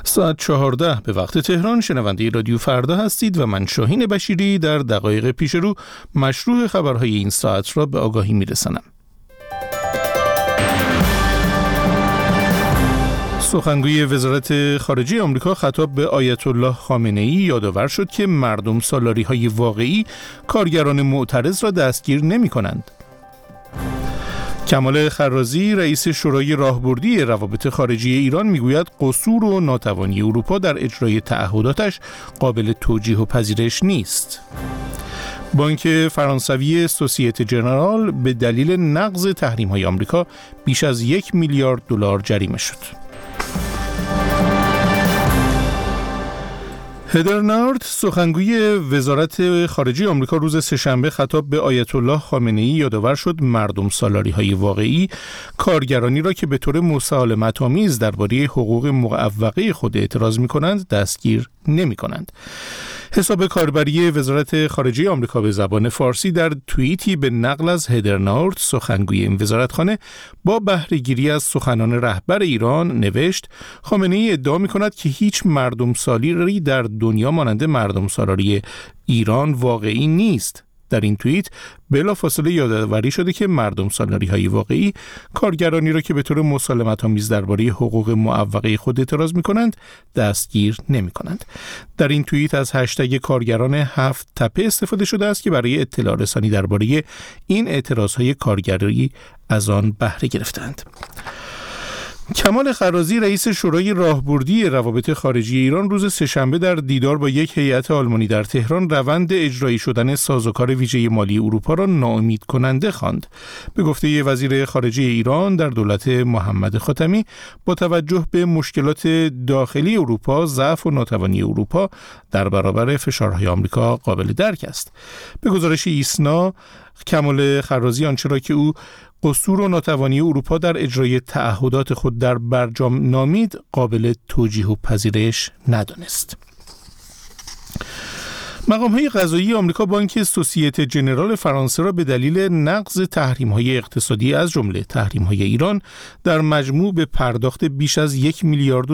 ساعت 14 به وقت تهران شنونده رادیو فردا هستید و من شاهین بشیری در دقایق پیش رو مشروع خبرهای این ساعت را به آگاهی میرسانم. سخنگوی وزارت خارجه آمریکا خطاب به آیت الله خامنه‌ای یادآور شد که مردم سالاری‌های واقعی کارگران معترض را دستگیر نمی‌کنند. کمال خرازی رئیس شورای راهبردی روابط خارجی ایران میگوید قصور و ناتوانی اروپا در اجرای تعهداتش قابل توجیه و پذیرش نیست. بانک فرانسوی سوسیته ژنرال به دلیل نقض تحریم‌های آمریکا بیش از 1 میلیارد دلار جریمه شد. هدر نارت سخنگوی وزارت خارجه آمریکا روز سه‌شنبه خطاب به آیت الله خامنه‌ای یادآور شد مردم سالاری‌های واقعی کارگرانی را که به طور مسالمت‌آمیز درباره حقوق معوقه خود اعتراض می‌کنند دستگیر نمی‌کنند. حساب کاربری وزارت خارجه آمریکا به زبان فارسی در توییتی به نقل از هدر نارت سخنگوی این وزارتخانه با بهره‌گیری از سخنان رهبر ایران نوشت خامنه‌ای ادعا می‌کند که هیچ مردم سالاری در دنیا مانند مردم سالاری ایران واقعی نیست. در این توییت بلافاصله یادآوری شده که مردم سالاری‌های واقعی کارگرانی را که به طور مسالمت‌آمیز درباره حقوق معوقه خود اعتراض می‌کنند دستگیر نمی‌کنند. در این توییت از هشتگ کارگران 7 تپه استفاده شده است که برای اطلاع رسانی درباره این اعتراض‌های کارگری از آن بهره گرفتند. کمال خرازی رئیس شورای راهبردی روابط خارجی ایران روز سه‌شنبه در دیدار با یک هیئت آلمانی در تهران روند اجرایی شدن سازوکار ویژه مالی اروپا را ناامید کننده خواند. به گفته وزیر خارجه ایران در دولت محمد خاتمی با توجه به مشکلات داخلی اروپا ضعف و ناتوانی اروپا در برابر فشارهای آمریکا قابل درک است. به گزارش ایسنا کمال خرازی آنچه را که او قصور و ناتوانی اروپا در اجرای تعهدات خود در برجام نامید قابل توجیه و پذیرش ندانست. مقام‌های قضایی آمریکا بانک سوسیته ژنرال فرانسه را به دلیل نقض تحریم‌های اقتصادی از جمله تحریم‌های ایران در مجموع به پرداخت بیش از 1 میلیارد و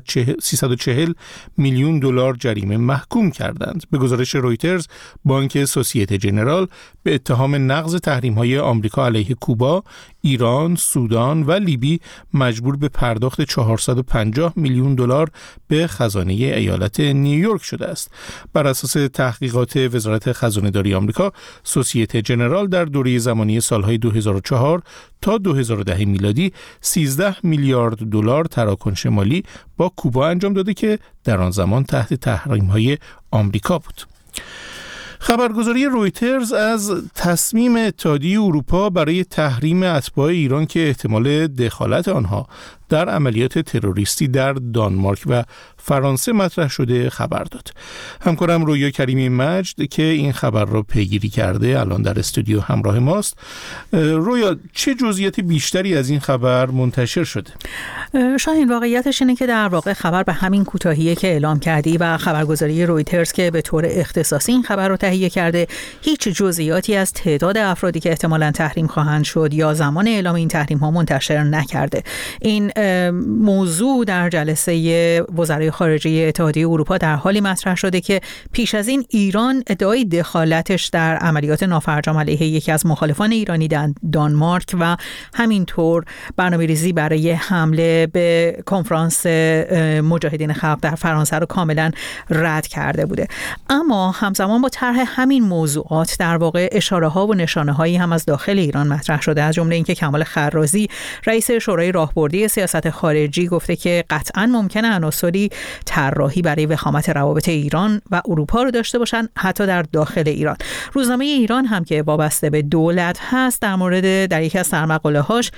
340 میلیون دلار جریمه محکوم کردند. به گزارش رویترز بانک سوسیته ژنرال به اتهام نقض تحریم‌های آمریکا علیه کوبا، ایران، سودان و لیبی مجبور به پرداخت 450 میلیون دلار به خزانه ایالت نیویورک شده است. بر اساس تحقیقات وزارت خزانه‌داری آمریکا، سوسیته ژنرال در دوره زمانی سالهای 2004 تا 2010 میلادی 13 میلیارد دلار تراکنش مالی با کوبا انجام داده که در آن زمان تحت تحریم‌های آمریکا بود. خبرگزاری رویترز از تصمیم اتحادیه اروپا برای تحریم اتباع ایران که احتمال دخالت آنها در عملیات تروریستی در دانمارک و فرانسه مطرح شده خبر داد. همکارم رویا کریمی مجد که این خبر را پیگیری کرده الان در استودیو همراه ماست. رویا، چه جزئیات بیشتری از این خبر منتشر شده؟ شاهین، واقعیتش اینه که در واقع خبر به همین کوتاهیه که اعلام کردی و خبرگزاری رویترز که به طور اختصاصی این خبر رو تهیه کرده هیچ جزئیاتی از تعداد افرادی که احتمالاً تحریم خواهند شد یا زمان اعلام این تحریم ها منتشر نکرده. این موضوع در جلسه وزرای خارجه اتحادیه اروپا در حالی مطرح شده که پیش از این ایران ادعای دخالتش در عملیات نافرجام علیه یکی از مخالفان ایرانی در دانمارک و همینطور برنامه‌ریزی برای حمله به کنفرانس مجاهدین خلق در فرانسه رو کاملا رد کرده بوده. اما همزمان با طرح همین موضوعات در واقع اشاره‌ها و نشانه‌هایی هم از داخل ایران مطرح شده، از جمله اینکه کمال خرازی رئیس شورای راهبردی سیاست خارجی گفته که قطعاً ممکنه عناصری طراحی برای وخامت روابط ایران و اروپا رو داشته باشن حتی در داخل ایران. روزنامه ایران هم که وابسته به دولت هست در یکی از سرمقاله‌هاش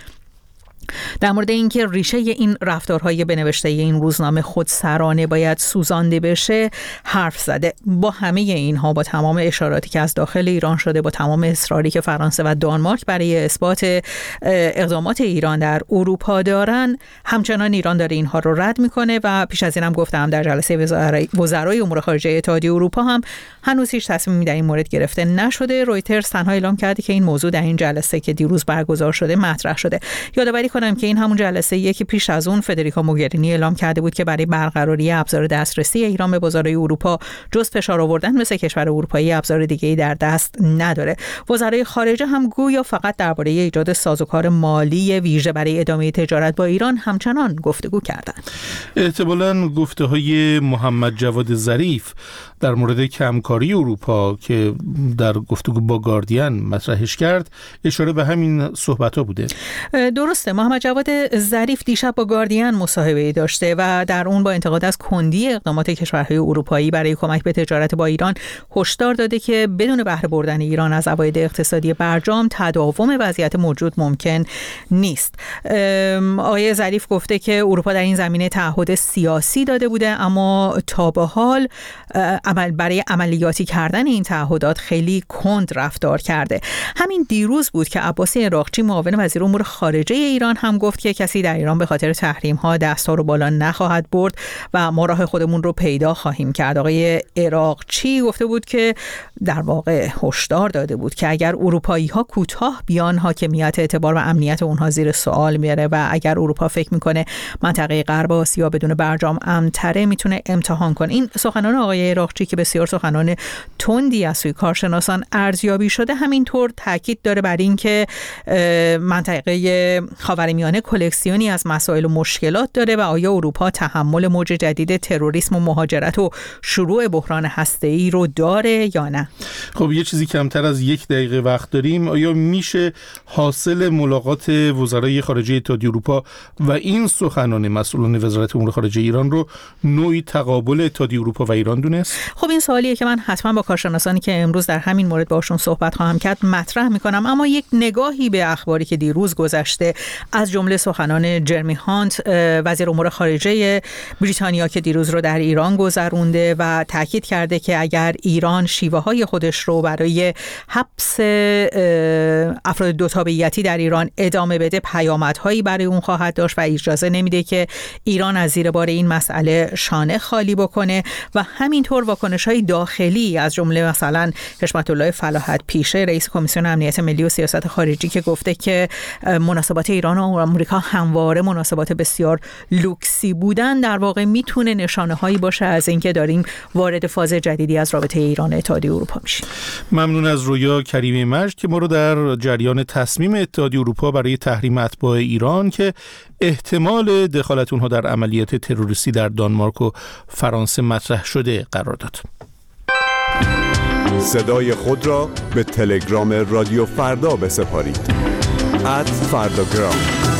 در مورد اینکه ریشه این رفتارهای بنوشته این روزنامه خودسرانه باید سوزانده بشه حرف زده. با همه اینها، با تمام اشاراتی که از داخل ایران شده، با تمام اصراری که فرانسه و دانمارک برای اثبات اقدامات ایران در اروپا دارن، همچنان ایران داره اینها رو رد میکنه و پیش از اینم گفتم در جلسه وزرای امور خارجه اتحادیه اروپا هم هنوز هیچ تصمیمی در این مورد گرفته نشده. رویترز تنها اعلام کرده که این موضوع در این جلسه که دیروز برگزار شده مطرح شده. یادآوری کنم که این همون جلسه‌ایه که پیش از اون فدریکا موگرینی اعلام کرده بود که برای برقراری ابزار دسترسی ایران به بازارهای اروپا جز فشار آوردن مثل کشور اروپایی ابزار دیگه‌ای در دست نداره. وزرای خارجه هم گویا فقط درباره ایجاد سازوکار مالی ویژه برای ادامه تجارت با ایران همچنان گفتگو کردند. احتمالاً گفته‌های محمد جواد ظریف در مورد کمکاری اروپا که در گفتگو با گاردین مطرحش کرد اشاره به همین صحبت‌ها بوده. درسته. محمد جواد ظریف دیشب با گاردین مصاحبه‌ای داشته و در اون با انتقاد از کندی اقدامات کشورهای اروپایی برای کمک به تجارت با ایران هشدار داده که بدون بهره بردن ایران از عواید اقتصادی برجام تداوم وضعیت موجود ممکن نیست. آقای ظریف گفته که اروپا در این زمینه تعهد سیاسی داده بوده، اما تا به حال برای عملیاتی کردن این تعهدات خیلی کند رفتار کرده. همین دیروز بود که عباسی عراقچی معاون وزیر امور خارجه ایران هم گفت که کسی در ایران به خاطر تحریم ها دست‌ها رو بالا نخواهد برد و ما راه خودمون رو پیدا خواهیم کرد. آقای عراقچی گفته بود که در واقع هشدار داده بود که اگر اروپایی ها کوتاه بیان حاکمیت، اعتبار و امنیت اونها زیر سوال میاره و اگر اروپا فکر میکنه منطقه غرب آسیا بدون برجام امن‌تره میتونه امتحان کنه. این سخنان آقای عراقچی که بسیار سخنان تندی از سوی کارشناسان ارزیابی شده همینطور تاکید داره بر این که منطقه خاورمیانه کلکسیونی از مسائل و مشکلات داره و آیا اروپا تحمل موج جدید تروریسم و مهاجرت و شروع بحران هسته‌ای رو داره یا نه؟ خب یه چیزی کمتر از 1 دقیقه وقت داریم. آیا میشه حاصل ملاقات وزرای خارجه اتحادیه اروپا و این سخنان مسئولان وزارت امور خارجه ایران رو نوعی تقابل اتحادیه اروپا و ایران دونست؟ خب این سوالیه که من حتما با کارشناسانی که امروز در همین مورد باشون صحبت خواهم کرد مطرح میکنم، اما یک نگاهی به اخباری که دیروز گذشته از جمله سخنان جرمی هانت وزیر امور خارجه بریتانیا که دیروز رو در ایران گذرونده و تاکید کرده که اگر ایران شیوه‌های خودش رو برای حبس افراد دوتابعیتی در ایران ادامه بده پیامدهایی برای اون خواهد داشت و اجازه نمیده که ایران از زیر بار این مسئله شانه خالی بکنه و همینطور واکنش‌های داخلی از جمله مثلا حشمت الله فلاحت پیشه رئیس کمیسیون امنیت ملی و سیاست خارجی که گفته که مناسبات ایران و آمریکا همواره مناسبات بسیار لوکسی بودن در واقع میتونه نشانه‌هایی باشه از اینکه داریم وارد فاز جدیدی از رابطه ایران و اتحادیه اروپا میشیم. ممنون از رویا کریمی مجد که ما رو در جریان تصمیم اتحادیه اروپا برای تحریم اتباع ایران که احتمال دخالت اونها در عملیات تروریستی در دانمارک و فرانسه مطرح شده قرار داد. صدای خود را به تلگرام رادیو فردا بسپارید. @فرداگرام.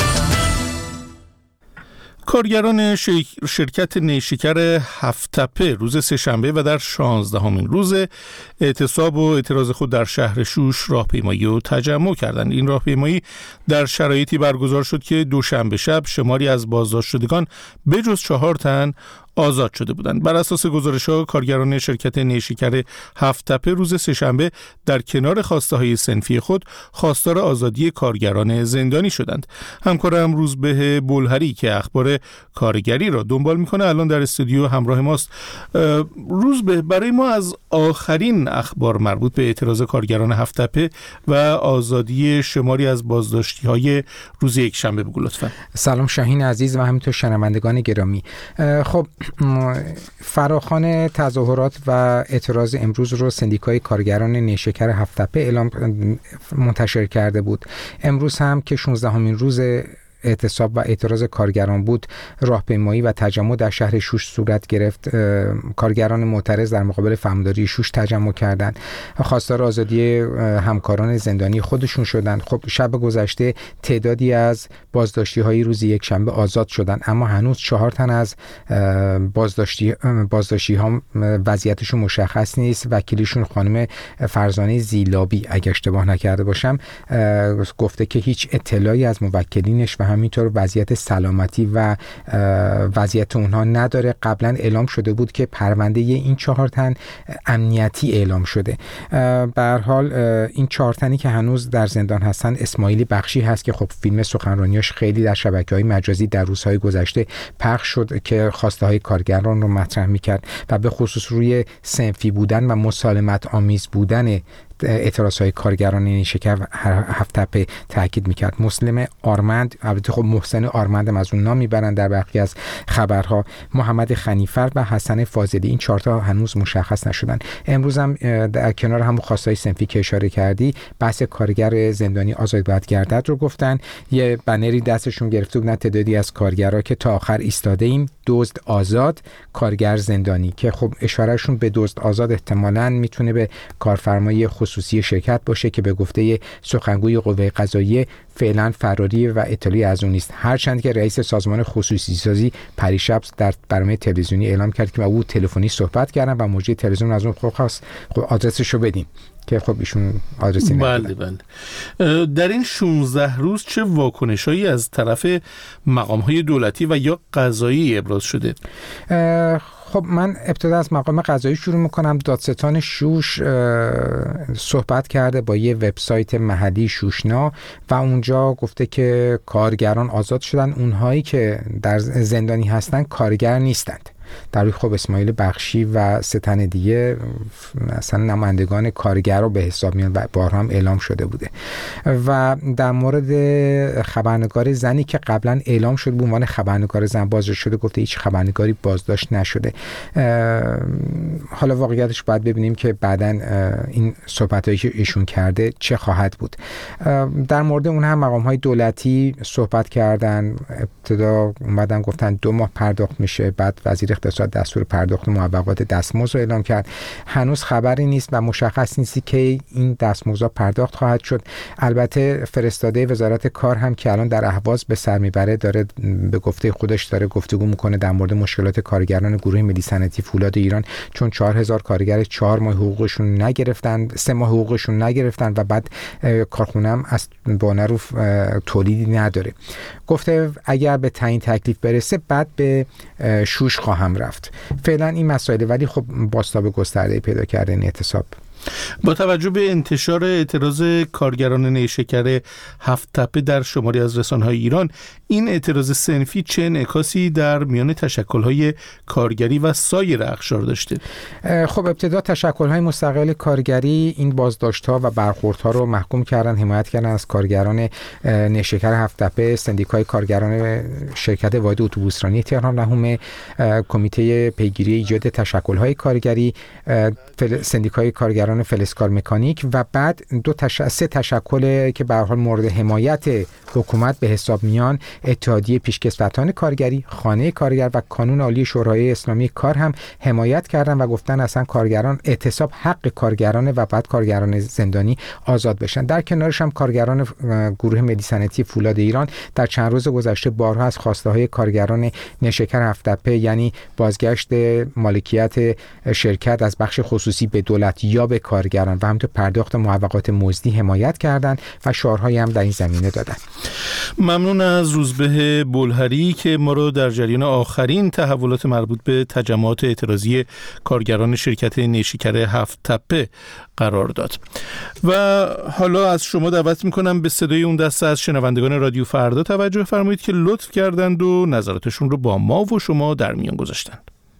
کارگران شرکت نیشکر هفت‌تپه روز سه‌شنبه و در 16مین روز اعتصاب و اعتراض خود در شهر شوش راهپیمایی و تجمع کردند. این راهپیمایی در شرایطی برگزار شد که دوشنبه شب شماری از بازداشت شدگان بجز 4 تن آزاد شده بودند. بر اساس گزارش‌ها کارگران شرکت نیشکر هفت‌تپه روز سه‌شنبه در کنار خواسته‌های صنفی خود خواستار آزادی کارگران زندانی شدند. همکارم روزبه بلهری که اخبار کارگری را دنبال می‌کنه الان در استودیو همراه ماست. روزبه، برای ما از آخرین اخبار مربوط به اعتراض کارگران هفت‌تپه و آزادی شماری از بازداشتی‌های روز یکشنبه بگو لطفاً. سلام شاهین عزیز و همینطور شنوندگان گرامی. خب فراخوان تظاهرات و اعتراض امروز رو سندیکای کارگران نیشکر هفت‌تپه منتشر کرده بود. امروز هم که 16مین روز اعتصاب و اعتراض کارگران بود، راهپیمایی و تجمع در شهر شوش صورت گرفت. کارگران معترض در مقابل فهمانداری شوش تجمع کردند، خواستار آزادی همکاران زندانی خودشون شدند. خب شب گذشته تعدادی از بازداشتی‌های روز یکشنبه آزاد شدند، اما هنوز 4 تن از بازداشتی‌ها وضعیتشون مشخص نیست. وکیلشون خانم فرزانه زیلابی اگه اشتباه نکرده باشم گفته که هیچ اطلاعی از موکلینش و همینطور وضعیت سلامتی و وضعیت اونها نداره. قبلا اعلام شده بود که پرونده این 4 تن امنیتی اعلام شده. به هر حال این 4 تنی که هنوز در زندان هستن، اسماعیلی بخشی هست که خب فیلم سخنرانیاش خیلی در شبکه‌های مجازی در روزهای گذشته پخش شد که خواسته های کارگران رو مطرح می‌کرد و به خصوص روی صنفی بودن و مسالمت آمیز بودن اعتراضهای کارگران نیشکر هفت تپه تاکید میکرد. مسلم آرمند، البته خب محسن آرمند از اون نام میبرن در برخی از خبرها، محمد خنیفر و حسن فاضلی، این 4 تا هنوز مشخص نشدن. امروز هم در کنار همون خواستای صنفی که اشاره کردی، بحث کارگر زندانی آزاد باید گردد رو گفتن. یه بنری دستشون گرفته بودن تعدادی از کارگرها که تا آخر ایستاده ایم، دزد آزاد، کارگر زندانی، که خب اشارهشون به دزد آزاد احتمالاً میتونه به کارفرمای خصوصی شرکت باشه که به گفته سخنگوی قوه قضاییه فعلا فراری و اطلاعی از اون نیست، هرچند که رئیس سازمان خصوصی سازی پریشب در برنامه تلویزیونی اعلام کرد که با او تلفنی صحبت کردن و مجری تلویزیون از اون خواست آدرسشو بدیم که خب ایشون آدرسی ندادن. بله. در این 16 روز چه واکنشایی از طرف مقام‌های دولتی و یا قضایی ابراز شده؟ خب من ابتدا از مقام قضایی شروع میکنم. دادستان شوش صحبت کرده با یه وبسایت محلی شوشنا و اونجا گفته که کارگران آزاد شدن، اونهایی که در زندانی هستن کارگر نیستند. در روی خب اسماعیل بخشی و 3 تن دیگه مثلا نمایندگان کارگر رو به حساب میان و بارها هم اعلام شده بوده. و در مورد خبرنگار زنی که قبلا اعلام شد به عنوان خبرنگار زن بازداشت شده، گفته هیچ خبرنگاری بازداشت نشده. حالا واقعیتش باید ببینیم که بعداً این صحبتایی که ایشون کرده چه خواهد بود. در مورد اون هم مقام‌های دولتی صحبت کردن. ابتدا اومدن گفتن 2 ماه پرداخت میشه، بعد وزیر اقتصاد دستور پرداخت موقت دستمزد رو اعلام کرد. هنوز خبری نیست و مشخص نیست که این دستمزد پرداخت خواهد شد. البته فرستاده وزارت کار هم که الان در اهواز به سر میبره داره به گفته خودش داره گفتگو میکنه در مورد مشکلات کارگران گروه ملی صنعتی فولاد ایران، چون 4000 کارگر 4 ماه حقوقشون نگرفتن، 3 ماه حقوقشون نگرفتن و بعد کارخونه هم از بانرو تولیدی نداره. گفته اگر به تعیین تکلیف برسه بعد به شوش خواهم رفت. فعلا این مسائل ولی خب بازتاب گسترده پیدا کرده این اعتصاب. با توجه به انتشار اعتراض کارگران نیشکر هفت تپه در شماری از رسانه‌های ایران، این اعتراض صنفی چه انعکاسی در میان تشکل‌های کارگری و سایر اقشار داشته؟ خب ابتدا تشکل‌های مستقل کارگری این بازداشت‌ها و برخوردها رو محکوم کردن، حمایت کردن از کارگران نیشکر هفت تپه. سندیکای کارگران شرکت واحد اتوبوسرانی تهران نهم، کمیته پیگیری ایجاد تشکل‌های کارگری، سندیکای کارگران فلزکار مکانیک و بعد 3 تشکل که به هر حال مورد حمایت حکومت به حساب میان، اتحادیه پیشکسوتان کارگری، خانه کارگر و کانون عالی شورای اسلامی کار هم حمایت کردن و گفتن اصلا کارگران اعتصاب حق کارگرانه و بعد کارگران زندانی آزاد بشن. در کنارش هم کارگران گروه ملی صنعتی فولاد ایران در چند روز گذشته بارها از خواسته‌های کارگران نیشکر هفت تپه، یعنی بازگشت مالکیت شرکت از بخش خصوصی به دولت یا به کارگران و همینطور پرداخت موقعات مزدی حمایت کردند و شعارهایی هم در این زمینه دادن. ممنون از روزبه بلهری که ما رو در جریان آخرین تحولات مربوط به تجمعات اعتراضی کارگران شرکت نیشکر هفت تپه قرار داد. و حالا از شما دعوت میکنم به صدای اون دسته از شنوندگان رادیو فردا توجه فرمایید که لطف کردند و نظراتشون رو با ما و شما در میان گذاشتن.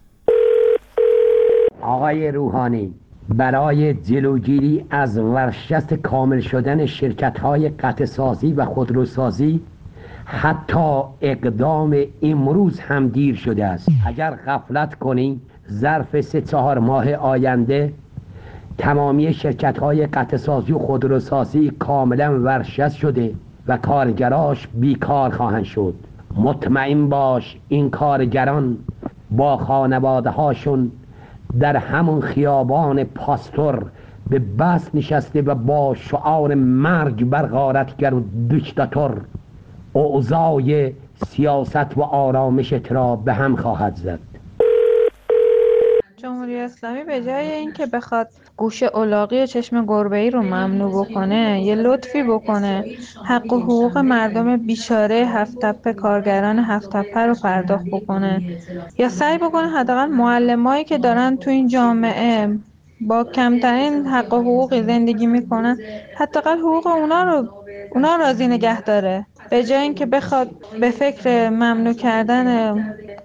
آقای روحانی، برای جلوگیری از ورشکست کامل شدن شرکت‌های قطع‌سازی و خودروسازی حتی اقدام امروز هم دیر شده است. اگر غفلت کنی ظرف 3-4 ماه آینده تمامی شرکت‌های قطع‌سازی و خودروسازی کاملا ورشکست شده و کارگراش بیکار خواهند شد. مطمئن باش این کارگران با خانواده‌هاشون در همون خیابان پاستور به بس نشسته و با شعار مرگ بر غارتگر و دیکتاتور اوضاع سیاست و آرامش را به هم خواهد زد. جمهوری اسلامی به جای اینکه بخواد گوش الاغی و چشم گربه‌ای رو ممنوع بکنه، یه لطفی بکنه، حق و حقوق مردم بیچاره هفت تپه، کارگران هفت تپه رو پرداخت بکنه، یا سعی بکنه حداقل معلمایی که دارن تو این جامعه با کمترین حق و حقوقی زندگی میکنن حداقل حقوق اونا راضی نگه داره، به جای اینکه بخواد به فکر ممنوع کردن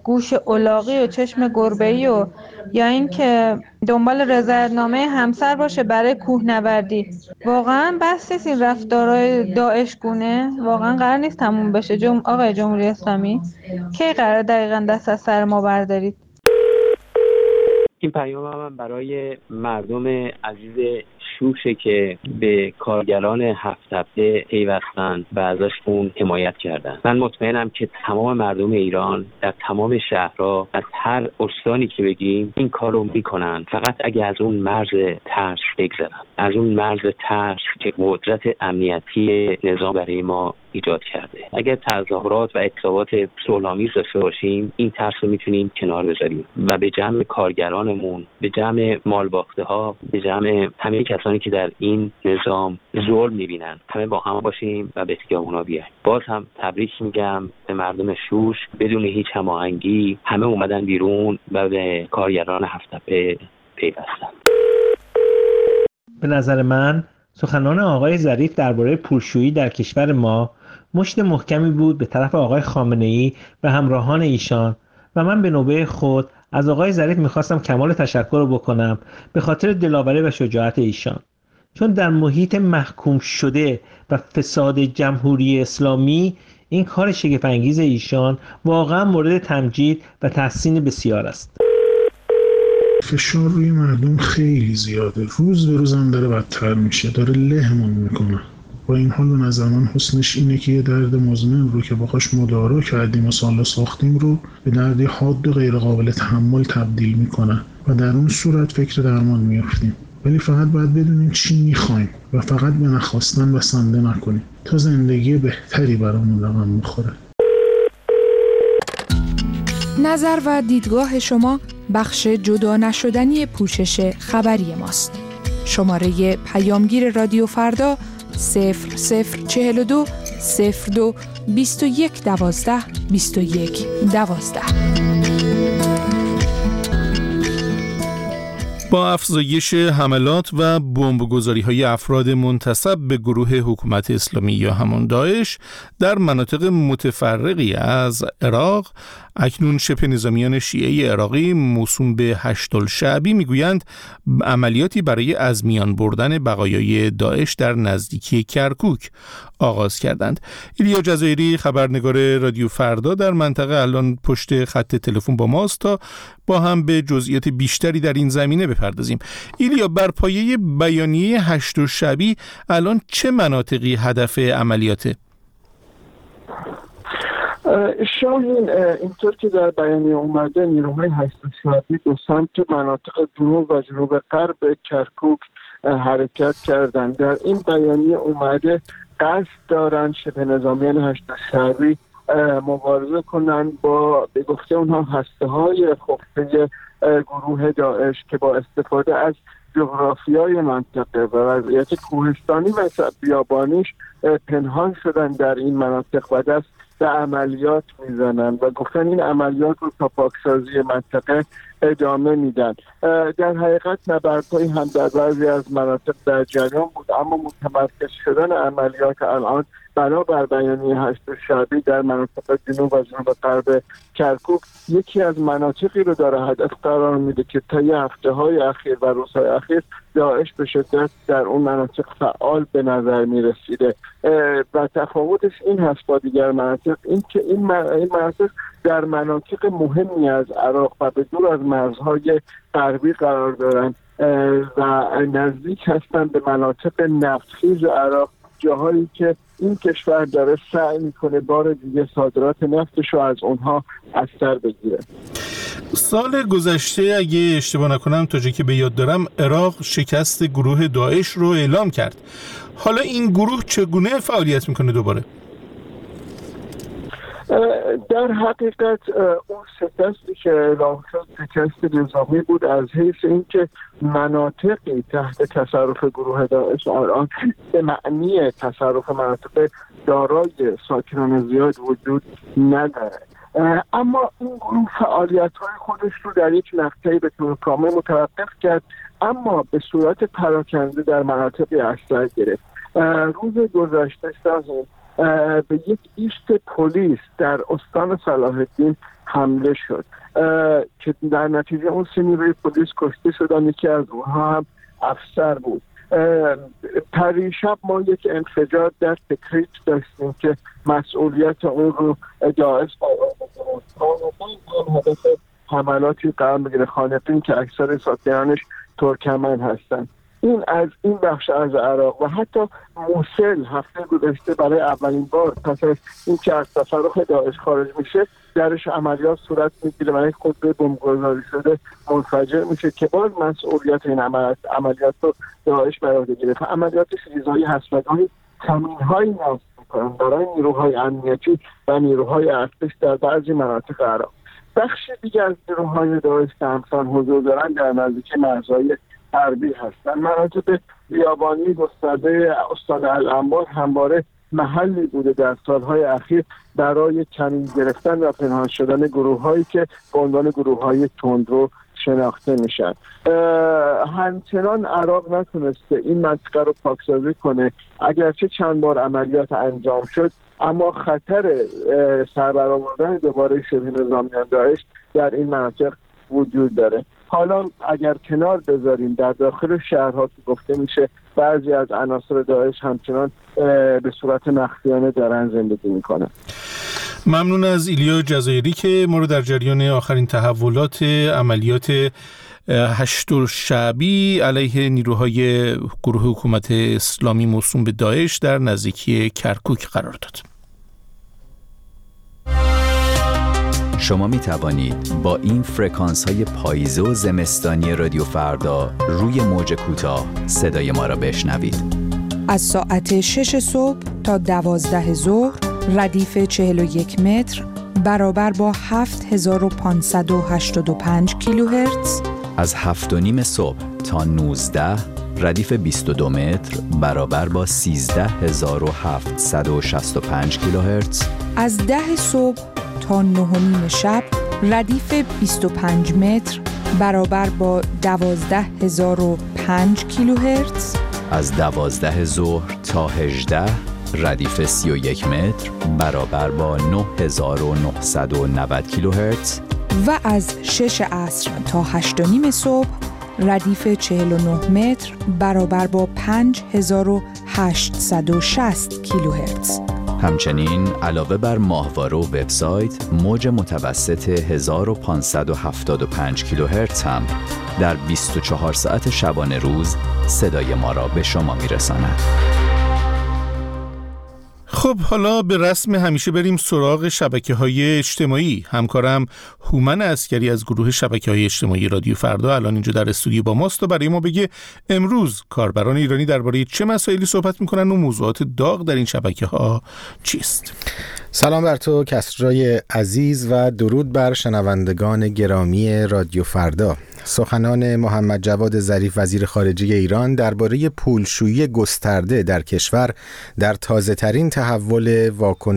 گوش الاغی و چشم گربه‌ای و یا اینکه دنبال رضایتنامه همسر باشه برای کوهنوردی. واقعا بس نیست این رفتارهای داعش گونه؟ واقعا قرار نیست تموم بشه؟ آقای جمهوری اسلامی کی قرار دقیقاً دست از سر ما بردارید؟ این پیام من برای مردم عزیز شوشه که به کارگران هفت تپه پیوستن و ازشون حمایت کردن. من مطمئنم که تمام مردم ایران در تمام شهرها از هر استانی که بگیم این کارو میکنن، فقط اگه از اون مرز ترس بگذرن، از اون مرز ترس که قدرت امنیتی نظام برای ما ایجاد کرده. اگر تظاهرات و اعتصابات صلح‌آمیز داشته باشیم، این ترس رو میتونیم کنار بذاریم و به جمع کارگرانمون، به جمع مالباخته‌ها، به جمع همه کسانی که در این نظام ظلم میبینن، همه با هم باشیم و به خیابونا بیایم. باز هم تبریک میگم به مردم شوش، بدون هیچ هماهنگی همه اومدن بیرون و به کارگران هفت تپه پیوستن. به نظر من سخنان آقای ظریف درباره پولشویی در کشور ما مشت محکمی بود به طرف آقای خامنه‌ای و همراهان ایشان و من به نوبه خود از آقای ظریف میخواستم کمال تشکر رو بکنم به خاطر دلاوری و شجاعت ایشان، چون در محیط محکوم شده و فساد جمهوری اسلامی این کار شگفت‌انگیز ایشان واقعا مورد تمجید و تحسین بسیار است. فشار روی مردم خیلی زیاده، روز به روزم داره بدتر میشه، داره لهمون میکنه. با این حال به نظر من حسنش اینه که یه درد مزمن رو که باهاش مدارا کردیم و سالا ساختیم رو به دردی حاد و غیر قابل تحمل تبدیل میکنن و در اون صورت فکر درمان میافتیم. ولی فقط باید بدونیم چی میخوایم و فقط به نخواستن بسنده نکنیم تا زندگی بهتری برامون رقم میخوره. نظر و دیدگاه شما بخش جدا نشدنی پوشش خبری ماست. شماره پیامگیر رادیو فردا 0042 02 21 12 21 12. با افزایش حملات و بمبگذاری‌های افراد منتسب به گروه حکومت اسلامی یا همان داعش در مناطق متفرقی از عراق، اکنون شبه نظامیان شیعه عراقی موسوم به هشت‌الشعبی میگویند عملیاتی برای از میان بردن بقایای داعش در نزدیکی کرکوک آغاز کردند. ایلیا جزایری خبرنگار رادیو فردا در منطقه الان پشت خط تلفن با ماست تا با هم به جزئیات بیشتری در این زمینه بپردازیم. ایلیا، بر پایه بیانیه هشت‌الشعبی الان چه مناطقی هدف عملیاته؟ شاهین، اینطور که در بیانیه اومده نیروهای هشت‌الشعبی دو سمت مناطق جنوب و جنوب غرب کرکوک حرکت کردند. در این بیانیه اومده قصد دارن شبه نظامیان هشت‌الشعبی مبارزه کنن با به گفته اونها هسته‌های خفته گروه داعش که با استفاده از جغرافیای منطقه و وضعیت کوهستانی و بیابانیش پنهان شدن در این مناطق و دست به عملیات میزنن و گفتن این عملیات رو تا پاکسازی منطقه ادامه میدن. در حقیقت نبردهایی هم در بعضی از مناطق در جریان بود، اما متمرکز شدن عملیات الان بنابر بیانیه هشت‌الشعبی در مناطق جنوب و جنوب غرب کرکوک یکی از مناطقی رو داره هدف قرار میده که تا یه هفته‌های اخیر و روزهای اخیر داعش به شدت در اون مناطق فعال به نظر میرسیده و تفاوتش این هست با دیگر مناطق، این که این مناطق در مناطق مهمی از عراق و به دور از مرزهای غربی قرار دارن و نزدیک هستن به مناطق نفتخیز عراق، جاهایی که این کشور داره سعی میکنه بار دیگه صادرات نفتش رو از اونها از سر بگیره. سال گذشته اگه اشتباه نکنم تا جایی که به یاد دارم عراق شکست گروه داعش رو اعلام کرد. حالا این گروه چگونه فعالیت میکنه دوباره؟ در حقیقت اون شکستی که اعلام شد شکست نظامی بود از حیث اینکه مناطقی تحت تصرف گروه داعش الان به معنی تصرف مناطق دارای ساکنان زیاد وجود نداره، اما این گروه فعالیت‌های خودش رو در یک نقطه‌ای به طور کامل متوقف کرد، اما به صورت پراکنده در مناطقی اثر گرفت. روز گذشته شاهین به یک ایست پلیس در استان صلاح الدین حمله شد که در نتیجه اون 3 نیروی پلیس کشته شدن. یکی از اونها هم افسر بود. پریشب ما یک انفجار در تکریت داشتیم که مسئولیت اون رو داعش هدف حملاتی قرار بگیره، خانقین که اکثر ساکنانش ترکمن هستن. این از این بخش از عراق و حتی موصل هفته گذشته برای اولین بار پس از اینکه از تفرق داعش خارج میشه درش عملیات صورت میگیره و یک خودروی بمبگذاری شده منفجر میشه که باز مسئولیت این عملیات رو داعش بر عهده گرفت. عملیات فیزایی هست و گاهی کمین‌هایی نصب میکنن برای نیروهای امنیتی و نیروهای ارتش در بعضی مناطق عراق. بخش دیگر از نیروهای داعش که همسان حضور دارن در نزدیکی مرزهای غربی هستن. مناطق بیابانی گسترده استان الانبار همواره محلی بوده در سالهای اخیر برای کمین گرفتن و پنهان شدن گروه‌هایی که به عنوان گروه‌های تندرو شناخته میشن. همچنان عراق نتونسته این منطقه رو پاکسازی کنه، اگرچه چند بار عملیات انجام شد، اما خطر سربرآوردن دوباره شبه نظامیان داعش در این مناطق وجود داره. حالا اگر کنار بذاریم در داخل شهرها که گفته میشه بعضی از عناصر داعش همچنان به صورت مخفیانه دارن زندگی میکنن. ممنون از ایلیا جزایری که ما رو در جریان آخرین تحولات عملیات 8 شعبی علیه نیروهای گروه حکومت اسلامی موسوم به داعش در نزدیکی کرکوک قرار داد. شما می توانید با این فرکانس های پاییزه و زمستانی رادیو فردا روی موج کوتاه صدای ما را بشنوید. از ساعت 6 صبح تا 12 ظهر ردیف 41 متر برابر با 7585 کیلوهرتز. از 7:30 صبح تا 19 ردیف 22 متر برابر با 13765 کیلوهرتز. از 10 صبح تا 9:30 شب ردیف 25 متر برابر با 12005 کیلوهرتز. از 12 ظهر تا 18 ردیف 31 متر برابر با 9990 کیلوهرتز. و از 6 عصر تا 8:30 صبح ردیف 49 متر برابر با 5860 کیلوهرتز. همچنین علاوه بر ماهواره و وبسایت، موج متوسط 1575 کیلوهرتز هم در 24 ساعت شبانه روز صدای ما را به شما میرساند. خب حالا به رسم همیشه بریم سراغ شبکه‌های اجتماعی. همکارم هومن عسکری از گروه شبکه‌های اجتماعی رادیو فردا الان اینجا در استودیو با ماست و برای ما بگه امروز کاربران ایرانی درباره چه مسائلی صحبت میکنن و موضوعات داغ در این شبکه‌ها چیست. سلام بر تو کسرای عزیز و درود بر شنوندگان گرامی رادیو فردا. سخنان محمد جواد ظریف وزیر خارجه ایران درباره پولشویی گسترده در کشور در تازه ترین تحول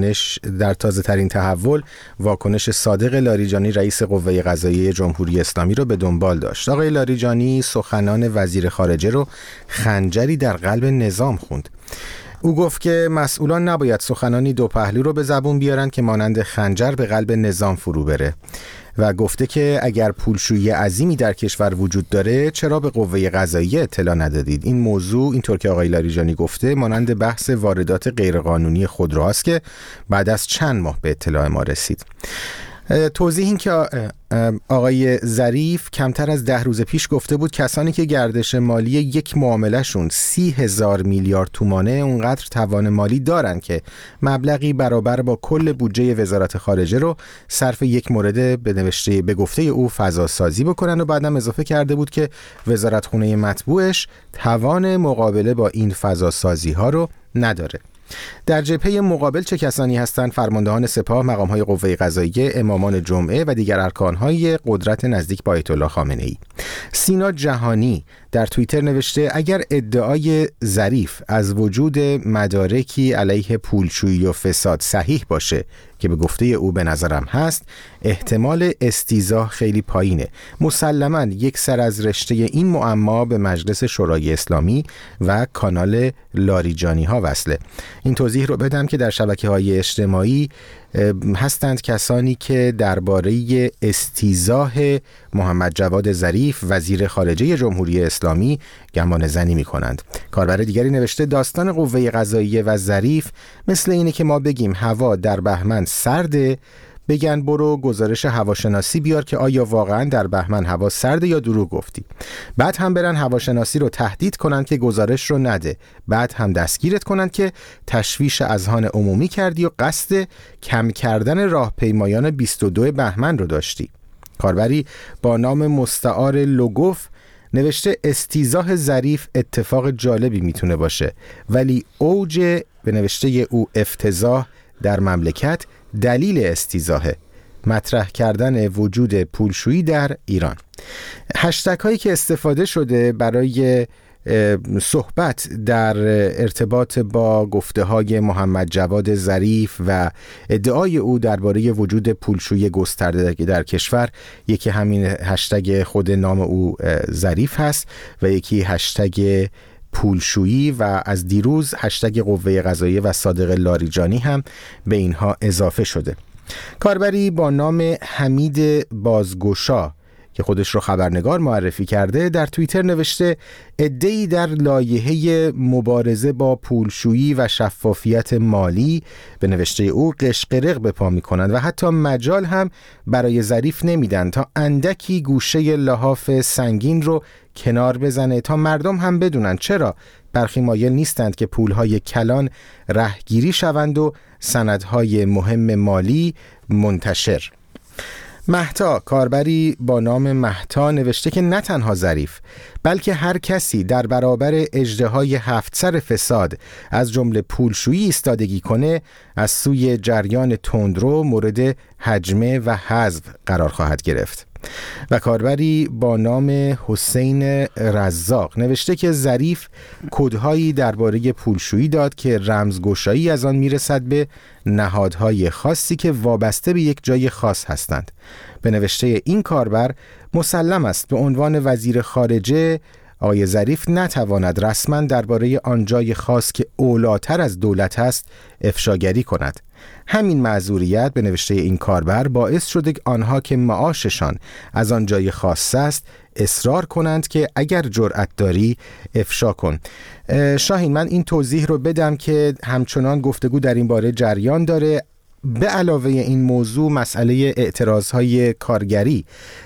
واکنش صادق لاریجانی رئیس قوه قضاییه جمهوری اسلامی رو به دنبال داشت. آقای لاریجانی سخنان وزیر خارجه رو خنجری در قلب نظام خوند. او گفت که مسئولان نباید سخنانی دو پهلو رو به زبون بیارن که مانند خنجر به قلب نظام فرو بره و گفته که اگر پولشویی عظیمی در کشور وجود داره چرا به قوه قضاییه اطلاع ندادید؟ این موضوع اینطور که آقای لاریجانی گفته مانند بحث واردات غیرقانونی خودروهاست که بعد از چند ماه به اطلاع ما رسید. توضیح این که آقای ظریف کمتر از 10 روز پیش گفته بود کسانی که گردش مالی یک معاملهشون 30,000 میلیارد تومانه اونقدر توان مالی دارن که مبلغی برابر با کل بودجه وزارت خارجه رو صرف یک مورد به گفته او فضا سازی بکنن و بعدم اضافه کرده بود که وزارتخونه مطبوعش توان مقابله با این فضا سازی ها رو نداره. در جبهه مقابل چه کسانی هستند؟ فرماندهان سپاه، مقام‌های قوه قضاییه، امامان جمعه و دیگر ارکان‌های قدرت نزدیک به آیت الله خامنه‌ای. سینا جهانی در توییتر نوشته اگر ادعای ظریف از وجود مدارکی علیه پولشویی و فساد صحیح باشه که به گفته او به نظرم هست، احتمال استیضاح خیلی پایینه. مسلماً یک سر از رشته این معما به مجلس شورای اسلامی و کانال لاریجانی ها وصله. این توضیح رو بدم که در شبکه‌های اجتماعی هستند کسانی که درباره استیضاح محمد جواد ظریف وزیر خارجه جمهوری اسلامی گمان زنی می کنند. کاربر دیگری نوشته داستان قوه قضاییه و ظریف مثل اینه که ما بگیم هوا در بهمن سرده، بگن برو گزارش هواشناسی بیار که آیا واقعا در بهمن هوا سرده یا دروغ گفتی، بعد هم برن هواشناسی رو تهدید کنن که گزارش رو نده، بعد هم دستگیرت کنن که تشویش اذهان عمومی کردی و قصد کم کردن راهپیمایان 22 بهمن رو داشتی. کاربری با نام مستعار لوگوف نوشته استیضاح ظریف اتفاق جالبی میتونه باشه، ولی اوج به نوشته او افتضاح در مملکت دلیل استیضاحه، مطرح کردن وجود پولشویی در ایران. هشتگ هایی که استفاده شده برای صحبت در ارتباط با گفته های محمد جواد ظریف و ادعای او درباره وجود پولشویی گسترده در کشور، یکی همین هشتگ خود نام او ظریف هست و یکی هشتگ پولشویی و از دیروز هشتگ قوه قضاییه و صادق لاریجانی هم به اینها اضافه شده. کاربری با نام حمید بازگشا که خودش رو خبرنگار معرفی کرده در توییتر نوشته عده‌ای در لایحه مبارزه با پولشویی و شفافیت مالی به نوشته او قشقرق به پا می‌کنند و حتی مجال هم برای ظریف نمیدن تا اندکی گوشه لحاف سنگین رو کنار بزنه تا مردم هم بدونن چرا برخی مایل نیستند که پولهای کلان رهگیری شوند و سندهای مهم مالی منتشر. مهتا، کاربری با نام مهتا نوشته که نه تنها ظریف بلکه هر کسی در برابر اژدهای 7 سر فساد از جمله پولشویی ایستادگی کنه از سوی جریان تندرو مورد هجمه و حذف قرار خواهد گرفت. و کاربری با نام حسین رزاق نوشته که ظریف کدهایی درباره پولشویی داد که رمزگشایی از آن میرسد به نهادهای خاصی که وابسته به یک جای خاص هستند. به نوشته این کاربر مسلم است به عنوان وزیر خارجه آقای ظریف نتواند رسما درباره آن جای خاص که اولاتر از دولت است افشاگری کند. همین معذوریت به نوشته این کاربر باعث شده آنها که معاششان از آن جای خاص است اصرار کنند که اگر جرأت داری افشا کن. شاهین، من این توضیح رو بدم که همچنان گفتگو در این باره جریان داره. به علاوه این موضوع مسئله اعتراضهای کارگری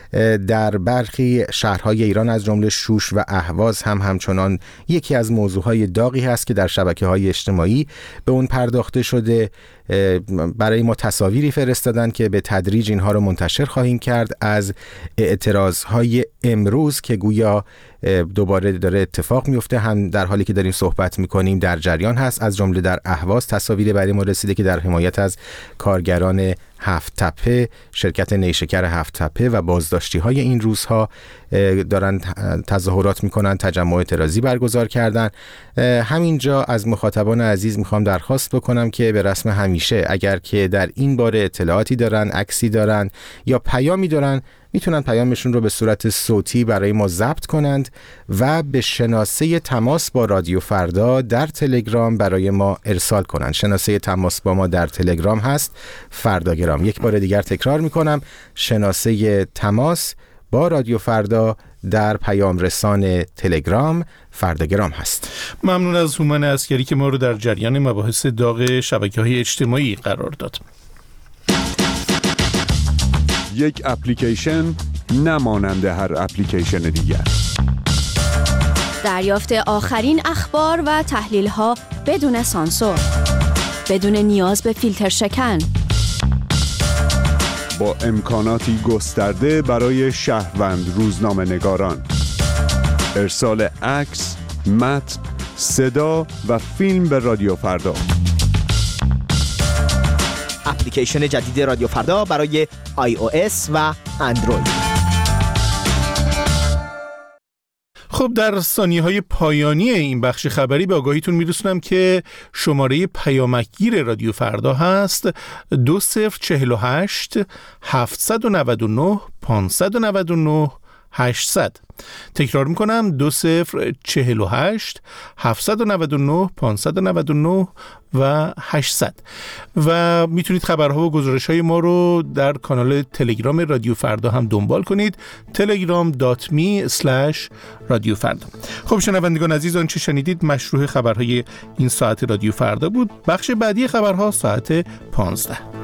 در برخی شهرهای ایران از جمله شوش و اهواز هم همچنان یکی از موضوعهای داغی هست که در شبکه‌های اجتماعی به اون پرداخته شده. برای ما تصاویری فرستادن که به تدریج اینها رو منتشر خواهیم کرد از اعتراضهای امروز که گویا دوباره داره اتفاق میفته، هم در حالی که داریم صحبت میکنیم در جریان هست. از جمله در اهواز تصاویری برای ما رسیده که در حمایت از کارگران هفت تپه، شرکت نیشکر هفت تپه و بازداشتی های این روزها دارن تظاهرات میکنن، تجمع اعتراضی برگزار کردن. همینجا از مخاطبان عزیز میخوام درخواست بکنم که به رسم همیشه اگر که در این باره اطلاعاتی دارن، عکسی دارن یا پیامی دارن، میتونن پیامشون رو به صورت صوتی برای ما ضبط کنند و به شناسه تماس با رادیو فردا در تلگرام برای ما ارسال کنند. شناسه تماس با ما در تلگرام هست فرداگرام. یک بار دیگر تکرار میکنم، شناسه تماس با رادیو فردا در پیام رسان تلگرام فرداگرام هست. ممنون از هومن عسکری که ما رو در جریان مباحث داغ شبکه‌های اجتماعی قرار داد. یک اپلیکیشن نمانند هر اپلیکیشن دیگر. دریافت آخرین اخبار و تحلیل‌ها بدون سانسور، بدون نیاز به فیلتر شکن، با امکاناتی گسترده برای شهروند روزنامه‌نگاران. ارسال عکس، متن، صدا و فیلم به رادیو فردا. اپلیکیشن جدید رادیو فردا برای iOS و اندروید. خب در ثانیه‌های پایانی این بخش خبری به آگاهیتون میرسونم که شماره پیامکگیر رادیو فردا هست 2048 799 599 800. تکرار میکنم 2048 799 599 و 800. و میتونید خبرها و گزارش‌های ما رو در کانال تلگرام رادیو فردا هم دنبال کنید. telegram.me/رادیو فردا. خب شنوندگان عزیز، آنچه شنیدید مشروع خبرهای این ساعت رادیو فردا بود. بخش بعدی خبرها ساعت 15.